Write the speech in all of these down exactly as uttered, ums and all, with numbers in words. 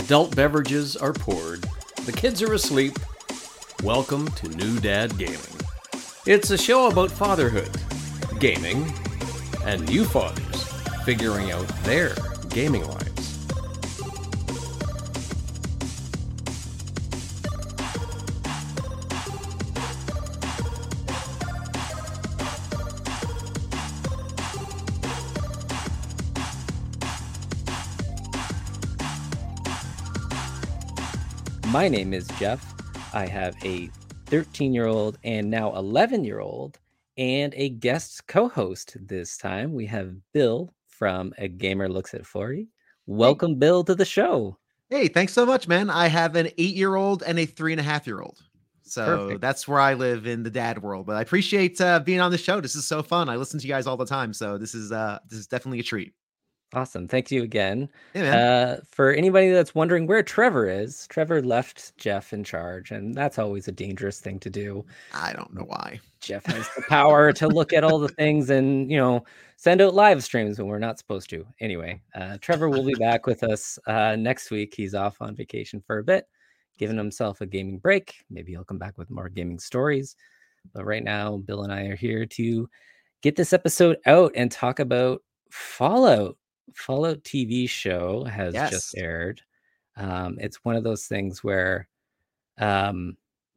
adult beverages are poured, the kids are asleep. Welcome to New Dad Gaming. It's a show about fatherhood, gaming, and new fathers figuring out their gaming lives. My name is Jeff. I have a thirteen-year-old and now eleven-year-old and a guest co-host this time. We have Bill from A Gamer Looks at forty. Welcome, hey. Bill, to the show. Hey, thanks so much, man. I have an eight-year-old and a three-and-a-half-year-old. So Perfect. That's where I live in the dad world. But I appreciate uh, being on the show. This is so fun. I listen to you guys all the time. So this is uh, this is definitely a treat. Awesome. Thank you again. Yeah, uh, for anybody that's wondering where Trevor is, Trevor left Jeff in charge, and that's always a dangerous thing to do. I don't know why. Jeff has the power to look at all the things and, you know, send out live streams when we're not supposed to. Anyway, uh, Trevor will be back with us uh, next week. He's off on vacation for a bit, giving himself a gaming break. Maybe he'll come back with more gaming stories. But right now, Bill and I are here to get this episode out and talk about Fallout. Fallout T V show has yes. just aired. Um, it's one of those things where um,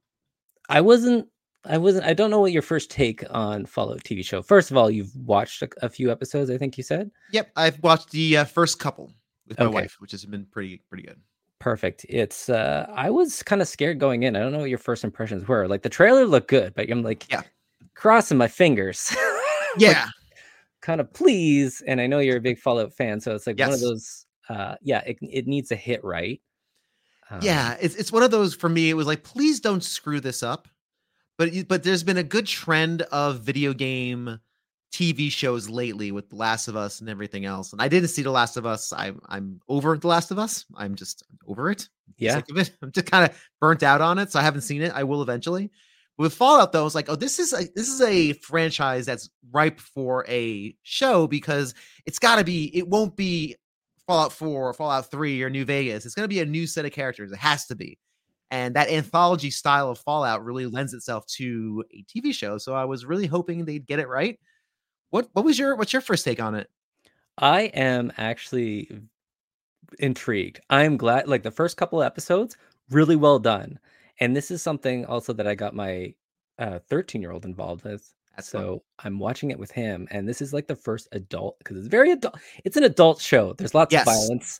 I wasn't, I wasn't, I don't know what your first take on Fallout T V show. First of all, you've watched a, a few episodes, I think you said. Yep, I've watched the uh, first couple with my okay. wife, which has been pretty, pretty good. Perfect. It's, uh, I was kind of scared going in. I don't know what your first impressions were. Like the trailer looked good, but I'm like, yeah, crossing my fingers. yeah. like, kind of please, and I know you're a big Fallout fan, so it's like yes. one of those uh yeah it, it needs to hit right. Um, yeah, it's it's one of those for me. It was like, please don't screw this up. But but there's been a good trend of video game T V shows lately with The Last of Us and everything else. And I didn't see The Last of Us. I'm I'm over The Last of Us. I'm just over it. Yeah, sick of it. I'm just kind of burnt out on it. So I haven't seen it. I will eventually. With Fallout, though, it's like, oh, this is a this is a franchise that's ripe for a show because it's got to be. It won't be Fallout four or Fallout three or New Vegas. It's going to be a new set of characters. It has to be, and that anthology style of Fallout really lends itself to a T V show. So I was really hoping they'd get it right. What what was your what's your first take on it? I am actually intrigued. I'm glad. Like the first couple of episodes, really well done. And this is something also that I got my uh, thirteen-year-old involved with. That's so fun. I'm watching it with him. And this is like the first adult, because it's very adult. It's an adult show. There's lots yes. of violence.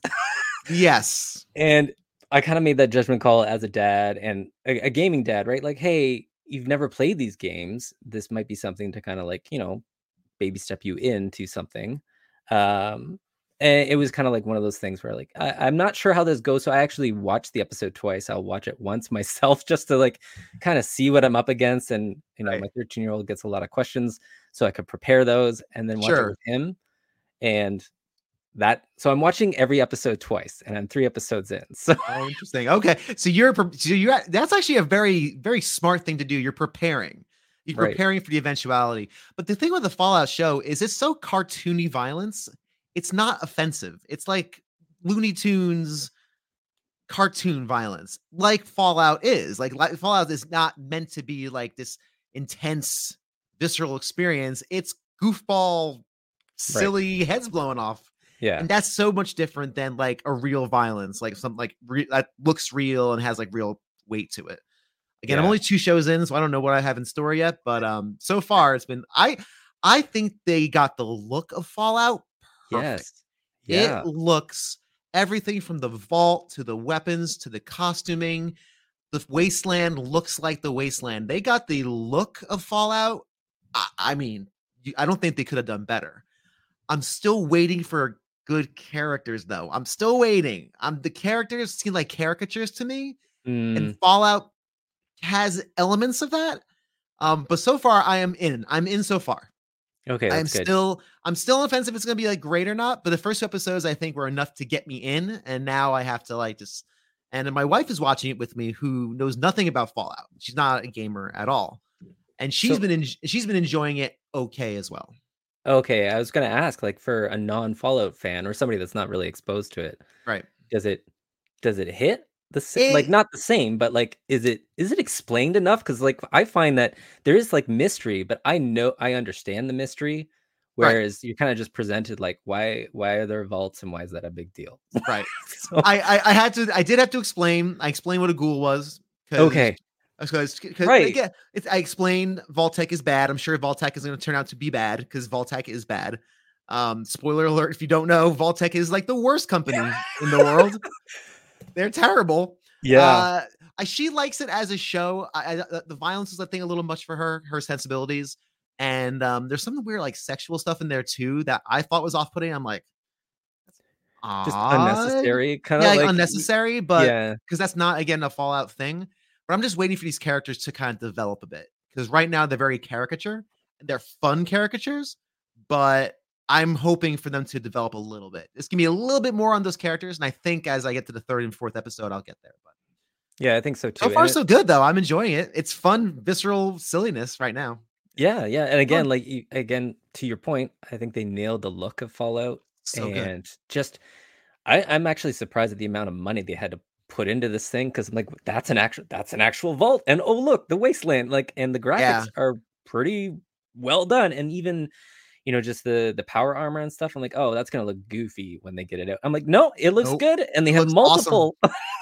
yes. And I kind of made that judgment call as a dad and a, a gaming dad, right? Like, hey, you've never played these games. This might be something to kind of like, you know, baby step you into something. Um, And it was kind of like one of those things where like, I, I'm not sure how this goes. So I actually watched the episode twice. I'll watch it once myself just to like kind of see what I'm up against. And, you know, right. my thirteen year old gets a lot of questions so I could prepare those and then watch sure. it with him. And that, so I'm watching every episode twice and I'm three episodes in. So oh, interesting. Okay. So you're, so you're, that's actually a very, very smart thing to do. You're preparing. You're preparing right. for the eventuality. But the thing with the Fallout show is it's so cartoony violence. It's not offensive. It's like Looney Tunes cartoon violence, like Fallout is. Like, like Fallout is not meant to be like this intense, visceral experience. It's goofball, silly right. heads blowing off. Yeah, and that's so much different than like a real violence, like something like re- that looks real and has like real weight to it. Again, yeah. I'm only two shows in, so I don't know what I have in store yet. But um, so far it's been I I think they got the look of Fallout. Perfect. Yes. Yeah. It looks everything from the vault to the weapons to the costuming. The wasteland looks like the wasteland. They got the look of Fallout. I, I mean, I don't think they could have done better. I'm still waiting for good characters, though. I'm still waiting. I'm the characters seem like caricatures to me, mm. and Fallout has elements of that. Um, but so far, I am in. I'm in so far. Okay, that's I'm good. still I'm still on the fence if it's gonna be like great or not. But the first two episodes I think were enough to get me in, and now I have to like just. And then my wife is watching it with me, who knows nothing about Fallout. She's not a gamer at all, and she's So- been en- she's been enjoying it okay as well. Okay, I was gonna ask, like, for a non-Fallout fan or somebody that's not really exposed to it, Right. does it does it hit the sa- It, like not the same, but like is it is it explained enough? Because like I find that there is like mystery, but I know I understand the mystery, right, whereas you're kind of just presented like why why are there vaults and why is that a big deal? right. So, I, I I had to I did have to explain. I explained what a ghoul was because okay, because right. again, it's, I explained Vault-Tec is bad. I'm sure Vault-Tec is going to turn out to be bad because Vault-Tec is bad. Um, spoiler alert: if you don't know, Vault-Tec is like the worst company in the world. They're terrible. Yeah. Uh, I, she likes it as a show. I, I, the violence is, I think, a little much for her, her sensibilities. And um, there's some weird, like, sexual stuff in there too that I thought was off-putting. I'm like, Just odd. unnecessary, kind Yeah, of like, like unnecessary, but yeah. because that's not, again, a Fallout thing. But I'm just waiting for these characters to kind of develop a bit. Because right now they're very caricature. They're fun caricatures, but I'm hoping for them to develop a little bit. Just give me a little bit more on those characters. And I think as I get to the third and fourth episode, I'll get there. But Yeah, I think so too. so far, And it, so good, though. I'm enjoying it. It's fun, visceral silliness right now. yeah, yeah. And again, Fun. like you, again, to your point, I think they nailed the look of Fallout So good. and just I, I'm actually surprised at the amount of money they had to put into this thing because I'm like, that's an actual that's an actual vault. And oh look, the wasteland, like and the graphics Yeah. are pretty well done. And even you know, just the the power armor and stuff. I'm like, oh, that's gonna look goofy when they get it out. I'm like, no, it looks Nope. good, and they It have looks multiple.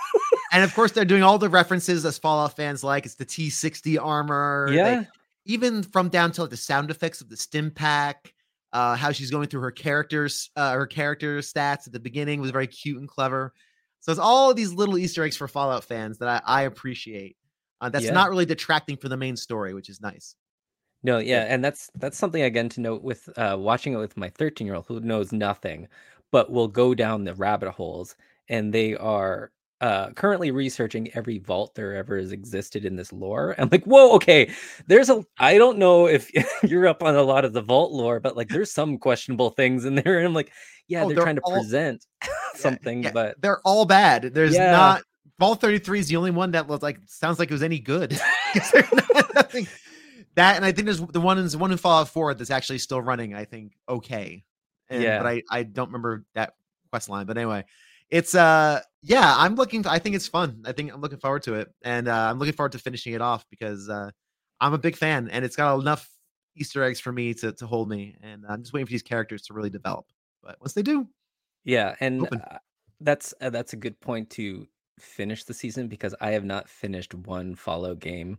And of course, they're doing all the references as Fallout fans like. It's the T sixty armor. They, Yeah, even from down to like the sound effects of the stim pack, uh, how she's going through her characters, uh, her character stats at the beginning was very cute and clever. So it's all of these little Easter eggs for Fallout fans that I, I appreciate. Uh, that's yeah. not really detracting from the main story, which is nice. No, yeah, Yeah. and that's that's something again to note with uh, watching it with my thirteen year old who knows nothing, but will go down the rabbit holes, and they are uh, currently researching every vault there ever has existed in this lore. I'm like, whoa, okay, there's a. I don't know if you're up on a lot of the vault lore, but like, there's some questionable things in there, and I'm like, yeah, Oh, they're they're trying to all present something, yeah, but they're all bad. There's yeah, not Vault thirty-three is the only one that was like sounds like it was any good. Nothing. That and I think there's the one is one in Fallout four that's actually still running. I think okay, and yeah. but I I don't remember that quest line. But anyway, it's uh yeah I'm looking. I think it's fun. I think I'm looking forward to it, and uh, I'm looking forward to finishing it off because uh, I'm a big fan, and it's got enough Easter eggs for me to to hold me, and I'm just waiting for these characters to really develop. But once they do, Yeah, and open. uh, that's uh, that's a good point to finish the season because I have not finished one Fallout game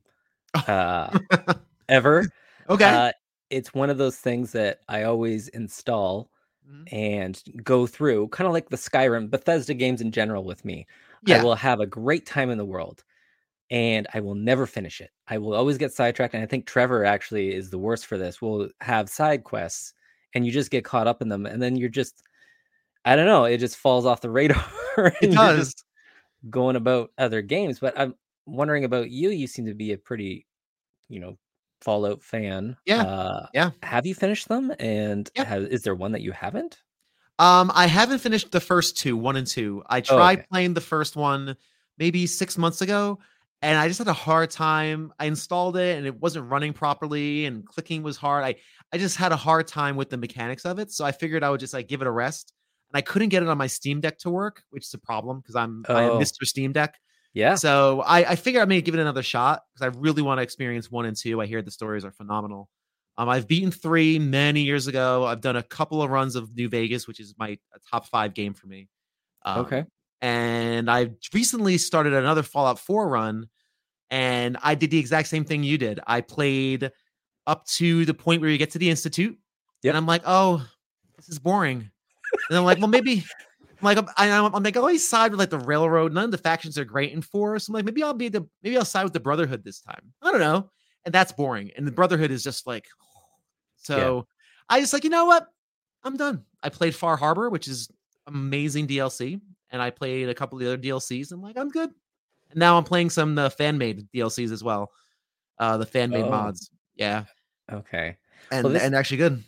uh ever. Okay. Uh it's one of those things that I always install Mhm. and go through, kind of like the Skyrim, Bethesda games in general with me. I Yeah. will have a great time in the world and I will never finish it. I will always get sidetracked and I think Trevor actually is the worst for this. We'll have side quests and you just get caught up in them and then you're just I don't know, it just falls off the radar It and you're does. just going about other games. But I'm wondering about you. You seem to be a pretty, you know, Fallout fan. Yeah. Uh, Yeah. have you finished them? And Yeah. has, is there one that you haven't? Um, I haven't finished the first two, one and two. I Oh, tried okay. playing the first one maybe six months ago, and I just had a hard time. I installed it and it wasn't running properly, and clicking was hard. I I just had a hard time with the mechanics of it, so I figured I would just like give it a rest. And I couldn't get it on my Steam Deck to work, which is a problem because I'm I am Oh, Mister Steam Deck. yeah. So I, I figured I may give it another shot because I really want to experience one and two. I hear the stories are phenomenal. Um, I've beaten three many years ago. I've done a couple of runs of New Vegas, which is my a top five game for me. Okay. Um, and I recently started another Fallout four run, and I did the exact same thing you did. I played up to the point where you get to the Institute, and Yep. I'm like, oh, this is boring. And I'm like, well, maybe I'm like, I'm, I'm, I'm like, I always side with like the Railroad. None of the factions are great in four. So I'm like, maybe I'll be the, maybe I'll side with the Brotherhood this time. I don't know. And that's boring. And the Brotherhood is just like, so I just like, you know what? I'm done. I played Far Harbor, which is amazing D L C. And I played a couple of the other D L Cs. I'm like, I'm good. And now I'm playing some the fan made D L Cs as well. Uh, the fan made Oh, mods. Yeah. okay. Well, And, this and actually good.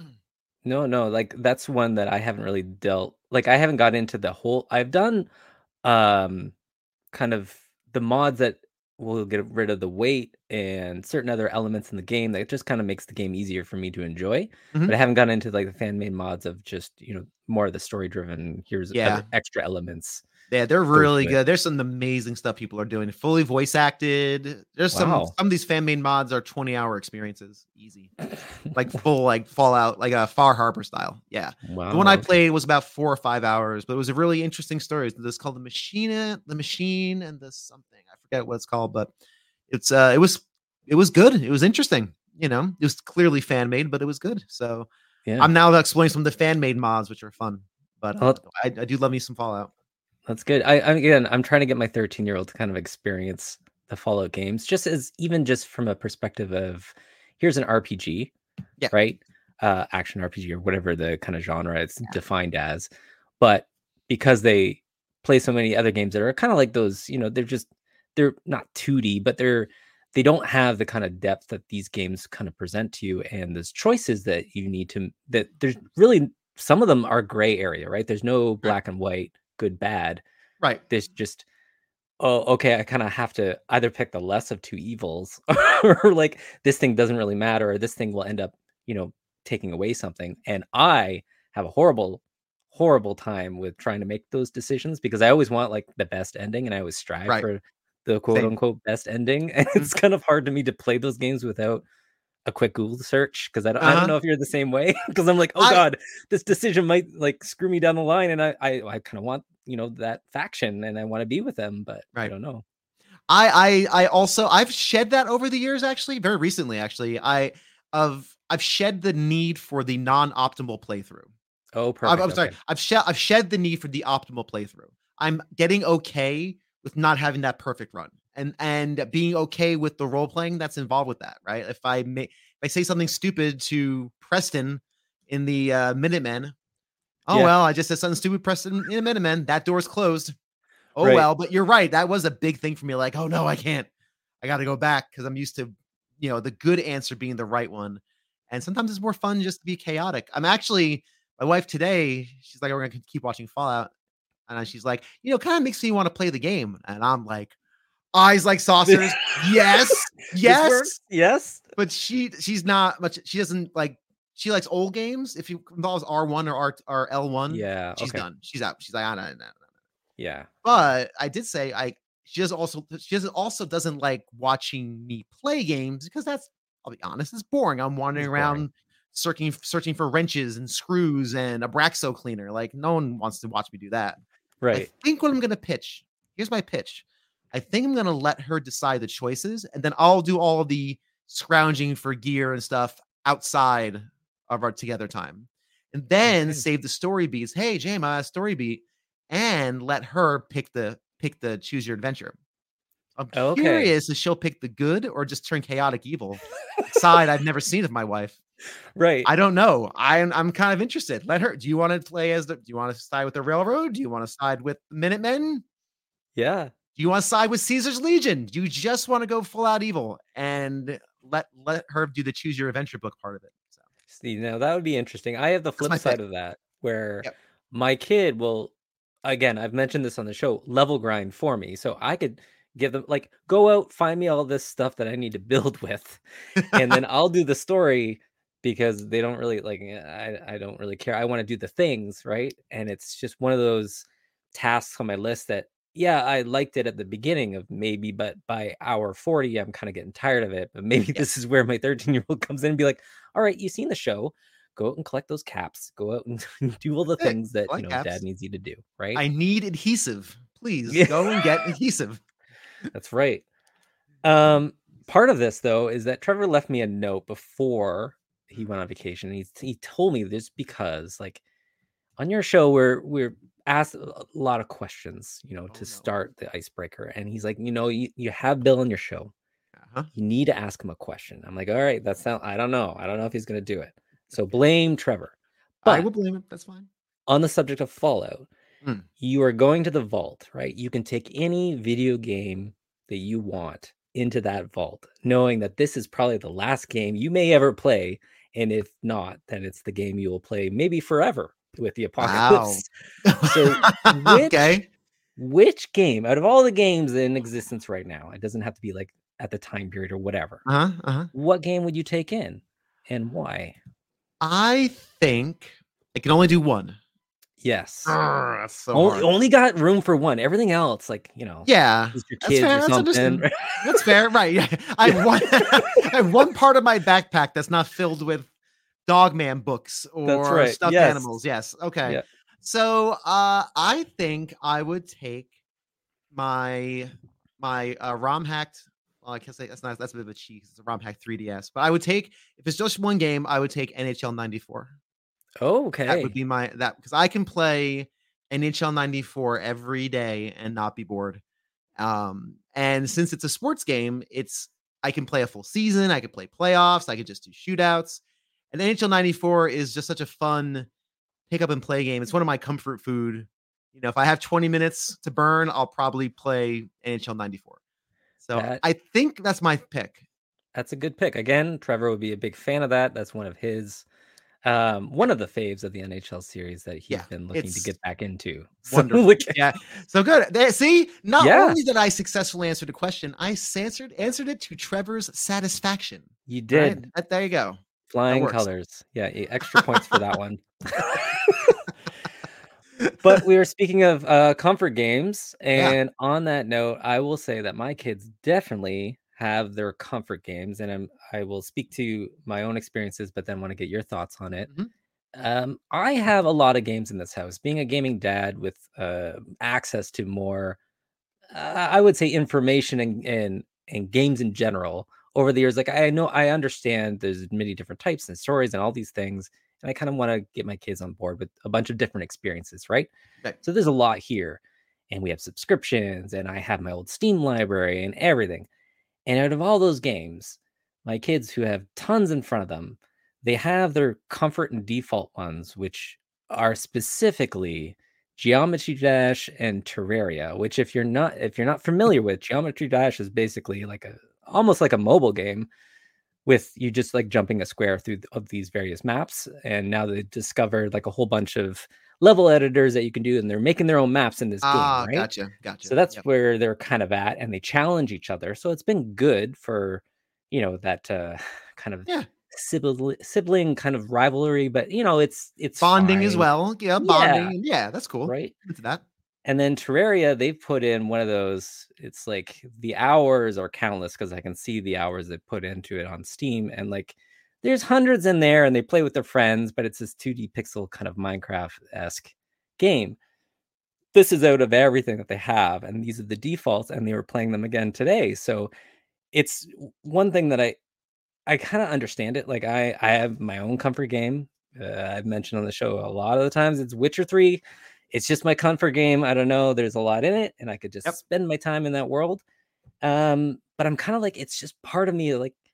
no, no, like that's one that I haven't really dealt. Like I haven't got into the whole. I've done, um, kind of the mods that we'll get rid of the weight and certain other elements in the game that just kind of makes the game easier for me to enjoy. Mhm. But I haven't gotten into like the fan made mods of just, you know, more of the story driven. Here's Yeah. other extra elements. Yeah, they're Go to really it. good. There's some amazing stuff people are doing. Fully voice acted. There's some Wow. some of these fan made mods are twenty hour experiences. Easy. Like full like Fallout, like a Far Harbor style. Yeah. Wow. The one I okay. played was about four or five hours, but it was a really interesting story. It's called the machine, the machine, and the something. I forget what it's called, but it's uh, it was it was good. It was interesting. You know, it was clearly fan made, but it was good. So Yeah. I'm now exploring some of the fan made mods, which are fun. But uh, Well, I, I do love me some Fallout. That's good. I, I again, I'm trying to get my thirteen year old to kind of experience the Fallout games, just as even just from a perspective of here's an R P G, Yeah. right? Uh, action R P G or whatever the kind of genre it's yeah. defined as, but because they play so many other games that are kind of like those, you know, they're just they're not two D, but they're they don't have the kind of depth that these games kind of present to you, and there's choices that you need to that there's really some of them are gray area, right? There's no black and white. Good, bad, right? There's just, oh, okay, I kind of have to either pick the less of two evils, or like this thing doesn't really matter, or this thing will end up, you know, taking away something. And I have a horrible, horrible time with trying to make those decisions because I always want like the best ending, and I always strive right. for the quote Same. unquote best ending. And mm-hmm. it's kind of hard to me to play those games without a quick Google search because I don't, uh-huh. I don't know if you're the same way because I'm like, oh I, god, this decision might like screw me down the line, and I I, I kind of want you know that faction and I want to be with them, but right. I don't know. I I I also I've shed that over the years actually, very recently actually. I of I've shed the need for the non-optimal playthrough. Oh, perfect. I'm, I'm sorry. Okay. I've shed I've shed the need for the optimal playthrough. I'm getting okay with not having that perfect run. And and being okay with the role playing that's involved with that, right? If I may, if I say something stupid to Preston in the uh, Minutemen, oh yeah. well, I just said something stupid, Preston in the Minutemen. That door's closed. Oh right. well, but you're right. That was a big thing for me. Like, oh no, I can't. I got to go back because I'm used to, you know, the good answer being the right one. And sometimes it's more fun just to be chaotic. I'm actually my wife today. She's like, we're gonna keep watching Fallout, and she's like, you know, kind of makes me want to play the game, and I'm like. Eyes like saucers. Yes. Yes. Yes. But she she's not much. She doesn't like she likes old games. If it involves R one or R or L one, yeah, she's okay. done. She's out. She's like, I don't know. Yeah. But I did say I she does also she doesn't also doesn't like watching me play games because that's I'll be honest, it's boring. I'm wandering it's around boring. searching searching for wrenches and screws and a Braxo cleaner. Like no one wants to watch me do that. Right. I think what I'm gonna pitch. Here's my pitch. I think I'm going to let her decide the choices, and then I'll do all the scrounging for gear and stuff outside of our together time. And then okay. save the story beats. Hey, James, I have a story beat, and let her pick the pick the choose your adventure. I'm okay. curious if she'll pick the good or just turn chaotic evil. Side I've never seen of my wife. Right. I don't know. I'm I'm kind of interested. Let her. Do you want to play as the? Do you want to side with the railroad? Do you want to side with the Minutemen? Yeah. Do you want to side with Caesar's Legion? Do you just want to go full out evil and let let her do the choose your adventure book part of it? So. See, now that would be interesting. I have the flip side pick. of that where yep. my kid will, again, I've mentioned this on the show, level grind for me. So I could give them like, go out, find me all this stuff that I need to build with. And then I'll do the story because they don't really like, I, I don't really care. I want to do the things, right? And it's just one of those tasks on my list that, yeah, I liked it at the beginning of maybe, but by hour forty, I'm kind of getting tired of it. But maybe yeah. this is where my thirteen year old comes in and be like, all right, you've seen the show. Go out and collect those caps. Go out and do all the hey, things that, you know, caps. Dad needs you to do. Right. I need adhesive. Please yeah. go and get adhesive. That's right. Um, part of this, though, is that Trevor left me a note before he went on vacation. And he, he told me this because, like, on your show, we're, we're, asked a lot of questions, you know, oh, to no. start the icebreaker. And he's like, you know, you, you have Bill on your show. Uh-huh. You need to ask him a question. I'm like, all right, that's not, I don't know. I don't know if he's going to do it. So blame Trevor. But I will blame him. That's fine. On the subject of Fallout, mm. you are going to the vault, right? You can take any video game that you want into that vault, knowing that this is probably the last game you may ever play. And if not, then it's the game you will play maybe forever. With the apocalypse. Wow. So which, okay. which game out of all the games in existence right now, it doesn't have to be like at the time period or whatever. Uh-huh, uh-huh. What game would you take in and why? I think I can only do one. Yes. Arr, that's so only, hard. only got room for one. Everything else, like, you know, yeah, your that's kids fair. or That's, something. that's fair, right? Yeah, I have one. I have one part of my backpack that's not filled with Dogman books or right. stuffed Yes. animals. Yes. Okay. Yeah. So, uh, I think I would take my my uh, ROM hacked. Well, I can say that's not that's a bit of a cheat. It's a ROM hacked three D S, but I would take if it's just one game. I would take N H L ninety-four. Oh, okay. That would be my that because I can play N H L ninety-four every day and not be bored. Um, and since it's a sports game, it's I can play a full season, I could play playoffs, I could just do shootouts. And N H L ninety-four is just such a fun pick up and play game. It's one of my comfort food. You know, if I have twenty minutes to burn, I'll probably play N H L ninety-four. So That- I think that's my pick. That's a good pick. Again, Trevor would be a big fan of that. That's one of his um one of the faves of the N H L series that he's Yeah, been looking to it's get back into. So, Wonderful. look- Yeah. So good. There, see, not Yeah. only did I successfully answer the question, I answered answered it to Trevor's satisfaction. You Right? did. That- There you go. Flying works. colors. Yeah, e- extra points for that one. But we were speaking of uh, comfort games, Yeah. and on that note, I will say that my kids definitely have their comfort games, and I'm, I will speak to my own experiences, but then want to get your thoughts on it. Mhm. Um, I have a lot of games in this house. Being a gaming dad with uh, access to more, uh, I would say, information and, and and games in general over the years. Like I know, I understand there's many different types and stories and all these things, and I kind of want to get my kids on board with a bunch of different experiences, right? Right. So there's a lot here, and we have subscriptions, and I have my old Steam library and everything. And out of all those games, my kids who have tons in front of them, they have their comfort and default ones, which are specifically Geometry Dash and Terraria. Which, if you're not if you're not familiar with, Geometry Dash is basically like a almost like a mobile game with you just like jumping a square through th- of these various maps. And now they discovered like a whole bunch of level editors that you can do, and they're making their own maps in this Ah, game, right? gotcha. Gotcha. So that's Yep. where they're kind of at, and they challenge each other. So it's been good for, you know, that uh, kind of Yeah. sibling, sibling kind of rivalry. But you know, it's it's Bonding as fine, well. Yeah, bonding. Yeah, that's cool. right? Into that. And then Terraria, they've put in one of those. It's like the hours are countless because I can see the hours they put into it on Steam, and like there's hundreds in there, and they play with their friends. But it's this two D pixel kind of Minecraft-esque game. This is out of everything that they have, and these are the defaults, and they were playing them again today. So it's one thing that I I kind of understand it. Like I I have my own comfort game. Uh, I've mentioned on the show a lot of the times it's Witcher three. It's just my comfort game. I don't know. There's a lot in it, and I could just Yep. spend my time in that world. Um, but I'm kind of like it's just part of me, like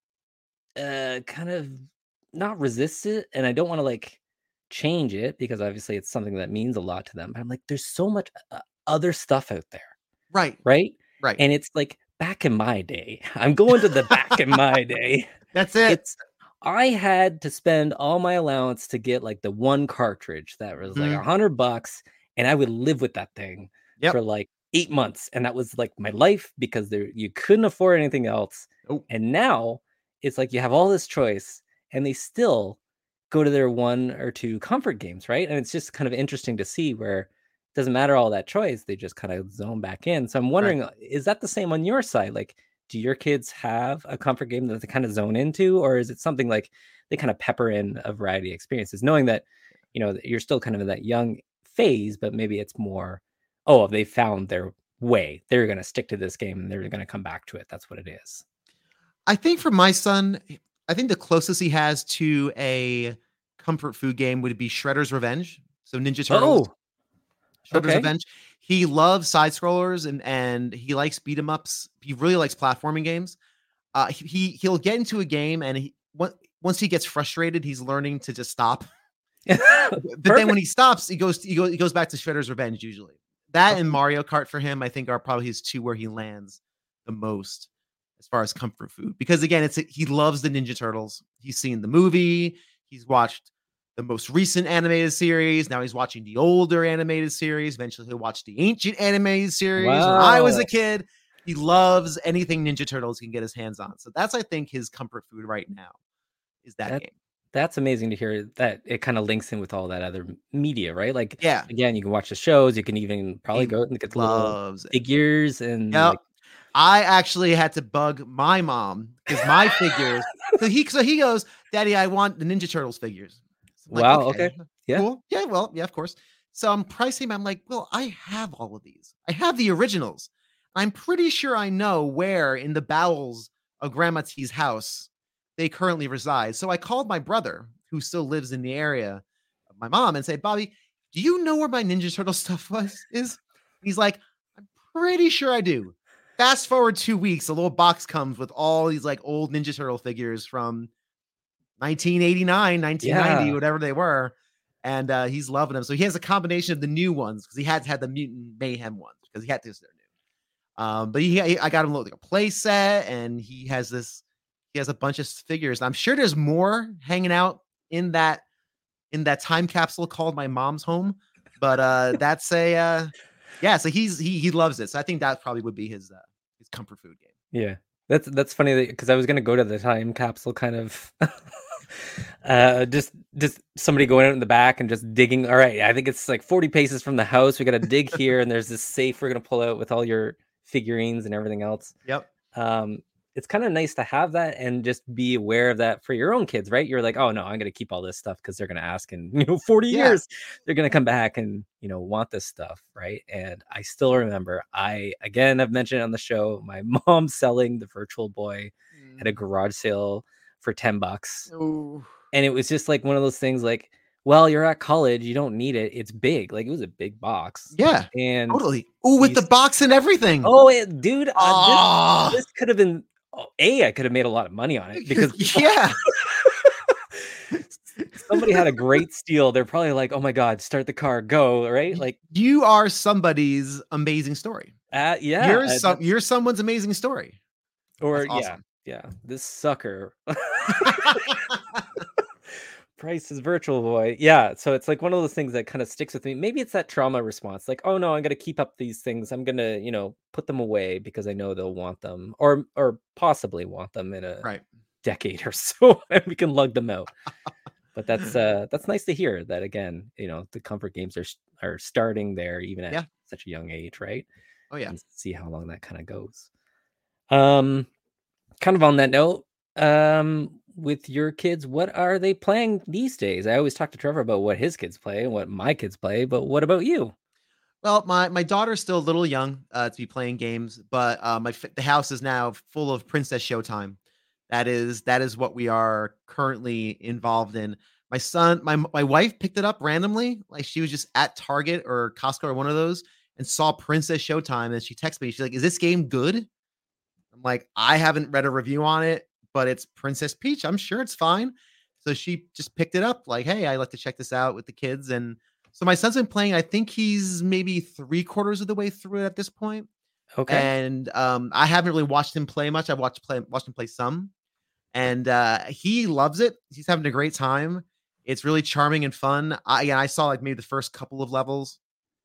uh, kind of not resist it, and I don't want to like change it because obviously it's something that means a lot to them. But I'm like, there's so much uh, other stuff out there, Right. right? Right. And it's like back in my day. I'm going to the back in my day. That's it. It's I had to spend all my allowance to get like the one cartridge that was like Mhm. a hundred bucks, and I would live with that thing Yep. for like eight months, and that was like my life because there you couldn't afford anything else. Oh. And now it's like you have all this choice, and they still go to their one or two comfort games, right? And it's just kind of interesting to see where it doesn't matter all that choice; they just kind of zone back in. So I'm wondering, uh, is that the same on your side? Like, do your kids have a comfort game that they kind of zone into, or is it something like they kind of pepper in a variety of experiences, knowing that, you know, you're still kind of in that young phase, but maybe it's more, oh, they found their way. They're going to stick to this game and they're going to come back to it. That's what it is. I think for my son, I think the closest he has to a comfort food game would be Shredder's Revenge. So Ninja Turtles. Oh, Shredder's okay. Revenge. He loves side scrollers and and he likes beat 'em ups. He really likes platforming games. Uh, he he- he'll get into a game and he on- once he gets frustrated, he's learning to just stop. But then when he stops, he goes he goes he goes back to Shredder's Revenge usually. That and Mario Kart for him, I think, are probably his two where he lands the most as far as comfort food. Because again, it's he loves the Ninja Turtles. He's seen the movie. He's watched the most recent animated series. Now he's watching the older animated series. Eventually he'll watch the ancient animated series. Wow. When I was a kid, he loves anything Ninja Turtles can get his hands on. So that's, I think, his comfort food right now is that, that game. That's amazing to hear that it kind of links in with all that other media, right? Like, yeah, again, you can watch the shows. You can even probably he go out and get little figures. And yep. like, I actually had to bug my mom because my figures. So he, so he goes, Daddy, I want the Ninja Turtles figures. Like, wow. Okay. okay. Yeah. Cool. Yeah. Well, yeah, of course. So I'm pricing. I'm like, well, I have all of these. I have the originals. I'm pretty sure I know where in the bowels of Grandma T's house they currently reside. So I called my brother, who still lives in the area of my mom, and said, Bobby, do you know where my Ninja Turtle stuff was? Is he's like, I'm pretty sure I do. Fast forward two weeks, a little box comes with all these like old Ninja Turtle figures from nineteen eighty-nine, nineteen ninety, yeah. whatever they were. And uh, he's loving them. So he has a combination of the new ones because he had had the Mutant Mayhem ones because he had this. They're new. Um, but he, I got him like a play set, and he has this. He has a bunch of figures. I'm sure there's more hanging out in that in that time capsule called my mom's home. But uh, that's a uh, yeah. So he's he he loves it. So I think that probably would be his uh, his comfort food game. Yeah, that's that's funny because I was gonna go to the time capsule kind of. uh just just somebody going out in the back and just digging. All right, I think it's like forty paces from the house. We got to dig here, and there's this safe we're gonna pull out with all your figurines and everything else. Yep. Um, it's kind of nice to have that and just be aware of that for your own kids, right? You're like, oh no, I'm gonna keep all this stuff because they're gonna ask in you know forty yeah. years, they're gonna come back and you know want this stuff, right? And I still remember, I again I've mentioned it on the show, my mom selling the Virtual Boy mm. at a garage sale for ten bucks. Ooh. And it was just like one of those things like, well, you're at college, you don't need it. It's big. Like it was a big box. Yeah. And totally. Oh, with the box and everything. Oh, it, dude. Uh, this, this could have been oh, A, I could have made a lot of money on it because yeah. somebody had a great steal. They're probably like, oh my God, start the car, go, right? Like you are somebody's amazing story. Uh yeah. You're uh, some you're someone's amazing story. Or awesome. yeah. Yeah, this sucker. Price's Virtual Boy. Yeah, so it's like one of those things that kind of sticks with me. Maybe it's that trauma response. Like, oh no, I'm gonna keep up these things. I'm gonna, you know, put them away because I know they'll want them, or or possibly want them in a right. decade or so, and we can lug them out. But that's uh that's nice to hear that again. You know, the comfort games are are starting there even at yeah. such a young age, right? Oh yeah. And see how long that kind of goes. Um. Kind of on that note, um, with your kids, what are they playing these days? I always talk to Trevor about what his kids play and what my kids play, but what about you? Well, my, my daughter's still a little young uh, to be playing games, but uh, my the house is now full of Princess Showtime. That is that is what we are currently involved in. My son, my my wife picked it up randomly, like she was just at Target or Costco or one of those, and saw Princess Showtime, and she texted me. She's like, "Is this game good?" I'm like, I haven't read a review on it, but it's Princess Peach. I'm sure it's fine. So she just picked it up like, hey, I like to check this out with the kids. And so my son's been playing, I think he's maybe three quarters of the way through it at this point. Okay. And um, I haven't really watched him play much. I've watched play watched him play some. And uh, he loves it. He's having a great time. It's really charming and fun. I, again, I saw like maybe the first couple of levels.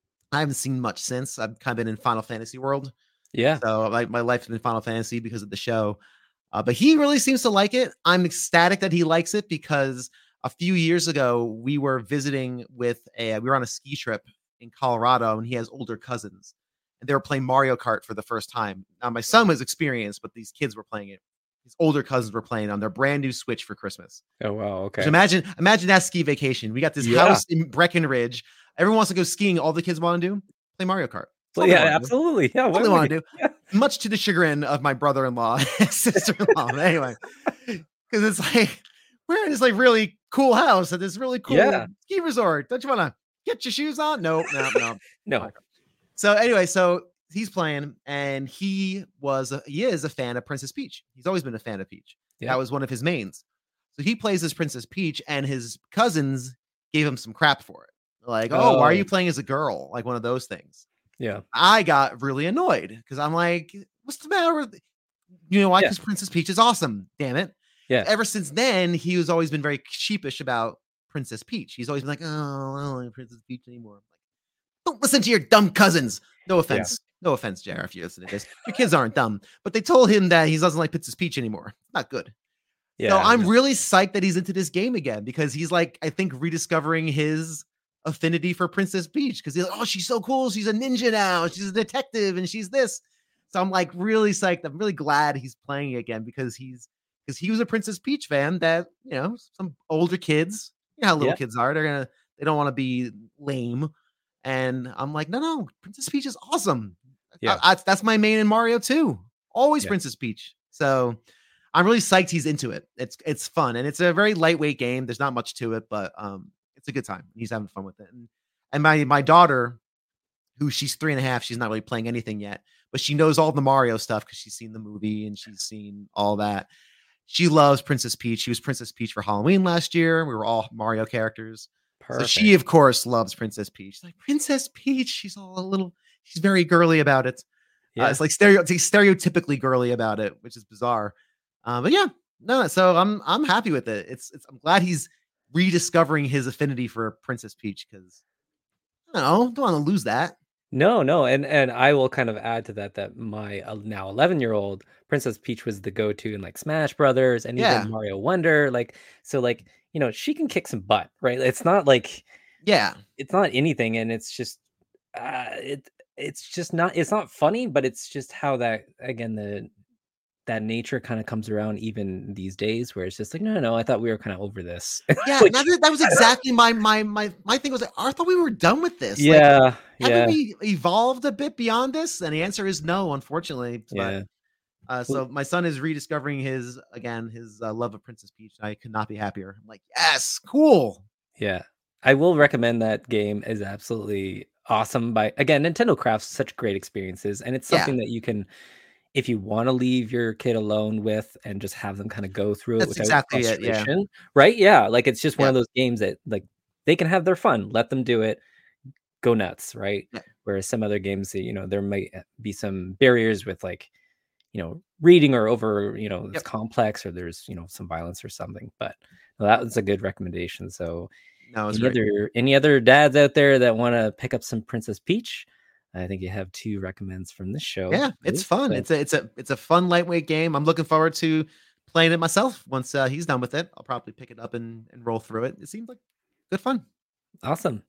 I haven't seen much since. I've kind of been in Final Fantasy world. Yeah. So like my life has been Final Fantasy because of the show. Uh, but he really seems to like it. I'm ecstatic that he likes it because a few years ago we were visiting with a we were on a ski trip in Colorado, and he has older cousins, and they were playing Mario Kart for the first time. Now my son was experienced, but these kids were playing it. His older cousins were playing on their brand new Switch for Christmas. Oh wow, okay. So imagine imagine that ski vacation. We got this yeah. house in Breckenridge. Everyone wants to go skiing. All the kids want to do play Mario Kart. Well, yeah, absolutely. Yeah, what do they want to do? Yeah. Much to the chagrin of my brother-in-law and sister-in-law. Anyway, because it's like we're in this like really cool house at this really cool yeah. ski resort. Don't you want to get your shoes on? Nope, no, no, no. So anyway, so he's playing, and he was a, he is a fan of Princess Peach. He's always been a fan of Peach. Yeah. That was one of his mains. So he plays as Princess Peach, and his cousins gave him some crap for it. Like, oh, oh. why are you playing as a girl? Like one of those things. Yeah. I got really annoyed because I'm like, what's the matter with, you know why? Because yeah. Princess Peach is awesome. Damn it. Yeah. Ever since then, he has always been very sheepish about Princess Peach. He's always been like, oh, I don't like Princess Peach anymore. I'm like, don't listen to your dumb cousins. No offense. Yeah. No offense, J R, if you listen to this. Your kids aren't dumb, but they told him that he doesn't like Princess Peach anymore. Not good. Yeah, so I'm really psyched that he's into this game again because he's like, I think, rediscovering his affinity for Princess Peach because he's like, oh, she's so cool. She's a ninja now. She's a detective and she's this. So I'm like really psyched. I'm really glad he's playing again because he's because he was a Princess Peach fan that, you know, some older kids, you know how little yeah. kids are. They're gonna they don't want to be lame. And I'm like, no, no, Princess Peach is awesome. Yeah, I, I, that's my main in Mario too. Always yeah. Princess Peach. So I'm really psyched he's into it. It's it's fun and it's a very lightweight game. There's not much to it, but um, it's a good time. He's having fun with it. And and my my daughter, who she's three and a half, she's not really playing anything yet, but she knows all the Mario stuff because she's seen the movie and she's seen all that. She loves Princess Peach. She was Princess Peach for Halloween last year. We were all Mario characters. Perfect. So she, of course, loves Princess Peach. She's like, Princess Peach. She's all a little. She's very girly about it. Yeah, uh, it's like stereo, it's stereotypically girly about it, which is bizarre. Uh, but yeah, no. So I'm I'm happy with it. It's it's. I'm glad he's rediscovering his affinity for Princess Peach because I don't know, don't want to lose that. No, no, and and I will kind of add to that that my uh, now eleven year old Princess Peach was the go to in like Smash Brothers and even yeah. Mario Wonder. Like so, like you know, she can kick some butt, right? It's not like yeah, it's not anything, and it's just uh, it. It's just not. It's not funny, but it's just how that again the that nature kind of comes around even these days, where it's just like no, no, no. I thought we were kind of over this. Yeah, like, that, that was exactly my my my my thing. Was like, I thought we were done with this. Yeah, like, yeah. Haven't we evolved a bit beyond this? And the answer is no, unfortunately. Yeah. But, uh, so my son is rediscovering his again his uh, love of Princess Peach. I could not be happier. I'm like, yes, cool. Yeah, I will recommend that game. Is absolutely awesome. By again, Nintendo crafts such great experiences, and it's something yeah. that you can, if you want to leave your kid alone with and just have them kind of go through it That's without exactly frustration, it, yeah. right? Yeah, like it's just one yeah. of those games that like they can have their fun. Let them do it. Go nuts, right? Yeah. Whereas some other games, you know, there might be some barriers with like, you know, reading or over, you know, it's yep. complex or there's, you know, some violence or something. But well, that was a good recommendation. So no, any great. other any other dads out there that want to pick up some Princess Peach? I think you have two recommends from this show. Yeah, it's fun. So, it's a it's a it's a fun lightweight game. I'm looking forward to playing it myself once uh, he's done with it. I'll probably pick it up and, and roll through it. It seems like good fun. Awesome.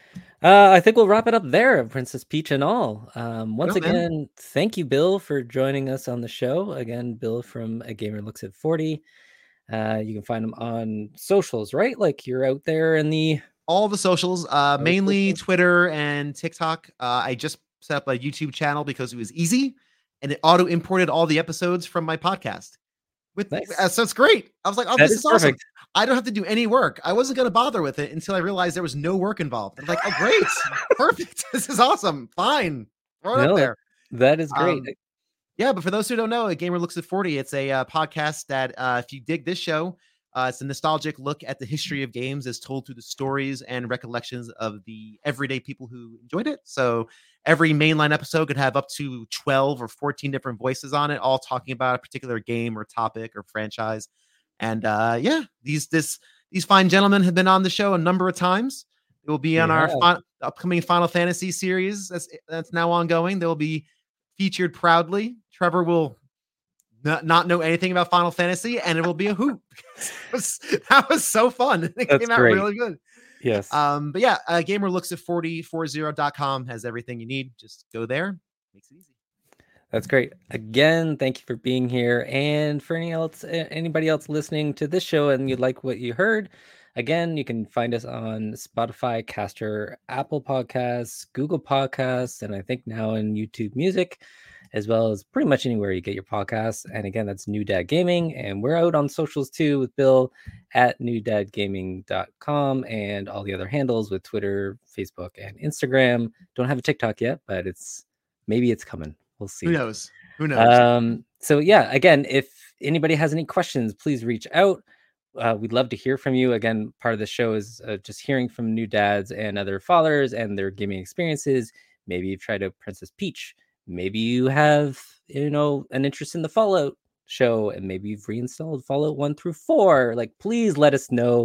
Uh, I think we'll wrap it up there, Princess Peach and all. Um, once no, again, man. Thank you, Bill, for joining us on the show. Again, Bill from A Gamer Looks at forty. Uh, you can find him on socials, right? Like you're out there in the all the socials, uh, mainly socials? Twitter and TikTok. Uh, I just set up a YouTube channel because it was easy, and it auto imported all the episodes from my podcast. With nice. uh, so it's great. I was like, oh, that this is, is awesome. Perfect. I don't have to do any work. I wasn't going to bother with it until I realized there was no work involved. I'm like, oh, great. Perfect. This is awesome. Fine. Throw it no, up there. That is great. Um, yeah, but for those who don't know, A Gamer Looks at forty, it's a uh, podcast that uh, if you dig this show, uh, it's a nostalgic look at the history of games as told through the stories and recollections of the everyday people who enjoyed it. So every mainline episode could have up to twelve or fourteen different voices on it, all talking about a particular game or topic or franchise. And uh, yeah, these this these fine gentlemen have been on the show a number of times. It will be on yeah. our fi- upcoming Final Fantasy series that's that's now ongoing. They will be featured proudly. Trevor will not, not know anything about Final Fantasy, and it will be a hoot. was, that was so fun. It that's came out great. really good. Yes. Um, but yeah, uh, Gamer Looks at forty forty dot com has everything you need. Just go there. Makes it easy. That's great. Again, thank you for being here. And for any else, anybody else listening to this show and you like what you heard, again, you can find us on Spotify, Caster, Apple Podcasts, Google Podcasts, and I think now in YouTube Music, as well as pretty much anywhere you get your podcasts. And again, that's New Dad Gaming. And we're out on socials too with Bill at new dad gaming dot com and all the other handles with Twitter, Facebook, and Instagram. Don't have a TikTok yet, but it's maybe it's coming. We'll see. Who knows? Who knows? Um, so yeah, again, if anybody has any questions, please reach out. Uh, we'd love to hear from you. Again, part of the show is uh, just hearing from new dads and other fathers and their gaming experiences. Maybe you've tried out Princess Peach. Maybe you have, you know, an interest in the Fallout show, and maybe you've reinstalled Fallout one through four. Like, please let us know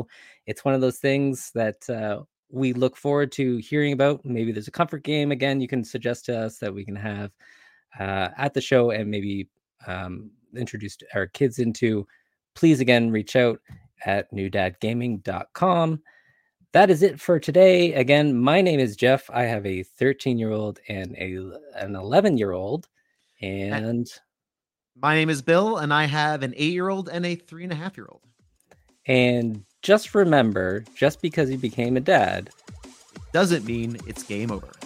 it's one of those things that uh, we look forward to hearing about. Maybe there's a comfort game again you can suggest to us that we can have uh, at the show and maybe um, introduce our kids into. Please again reach out at new dad gaming dot com. That is it for today. Again, my name is Jeff. I have a thirteen year old and a an eleven year old, and my name is Bill, and I have an eight year old and a three and a half year old. And just remember, just because you became a dad doesn't mean it's game over.